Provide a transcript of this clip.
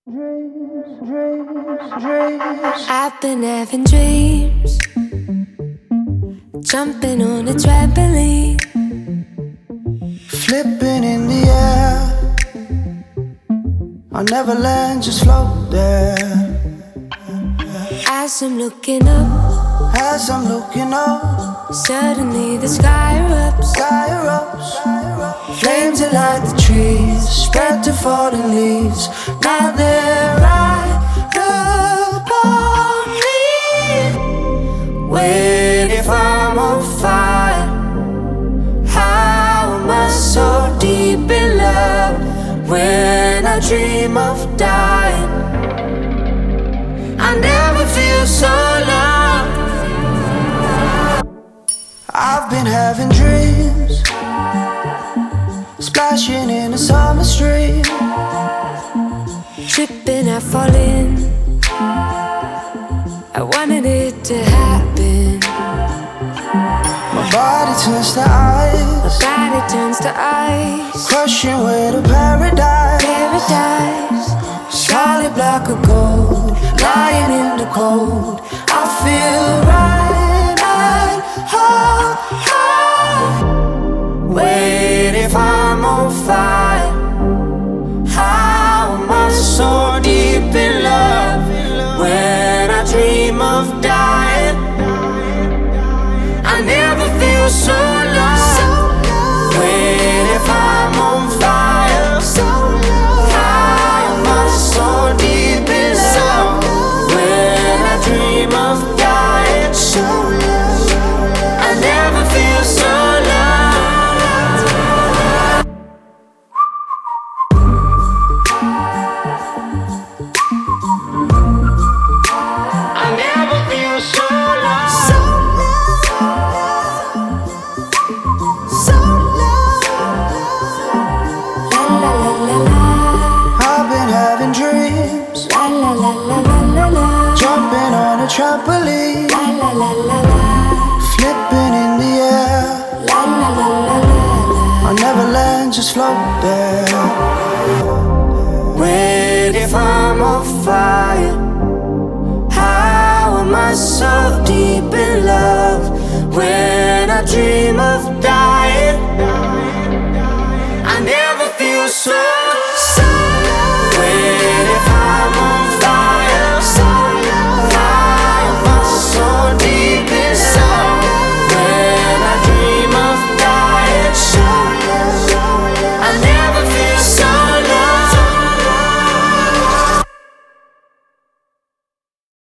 I've been having dreams, jumping on a trampoline, flipping in the air. I'll never land, just float there. as I'm looking up, suddenly the sky erupts. Flames that light the trees, spread to falling leaves. Now they're right upon me. Wait, if I'm on fire, how am I so deep in love? When I dream of dying, I never feel so loved. I've been having dreams, splashing in a summer stream, Tripping, I fall in. I wanted it to happen. my body turns to My ice, body turns to ice. crushing way to paradise. Solid block of gold, lying in the cold. I feel right at home. Wait, if I'm on fire, how am I so deep in love? When I dream of dying, I never feel so lost. Wait, if I'm on fire, how am I so deep in love? When I dream of dying, I never feel so loved. I never feel so loved. La la la la la. I've been having dreams, La la la la la la la. jumping on a trampoline, La la la la la. flipping in the air. La la la la la. I'll never land, just float there. Wait, if I'm on fire, how am I so deep in love? When I dream of